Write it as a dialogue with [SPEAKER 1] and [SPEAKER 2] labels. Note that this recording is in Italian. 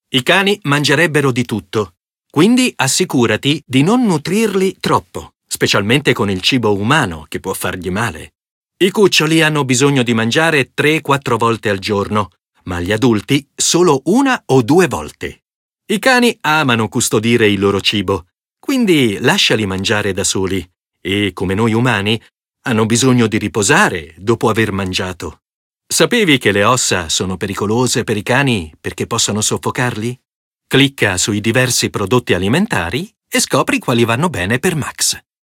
[SPEAKER 1] I cani mangerebbero di tutto, quindi assicurati di non nutrirli troppo, specialmente con il cibo umano che può fargli male. I cuccioli hanno bisogno di mangiare 3-4 volte al giorno, ma gli adulti solo 1 o 2 volte. I cani amano custodire il loro cibo, quindi lasciali mangiare da soli e, come noi umani, hanno bisogno di riposare dopo aver mangiato. Sapevi che le ossa sono pericolose per i cani perché possono soffocarli? Clicca sui diversi prodotti alimentari e scopri quali vanno bene per Max.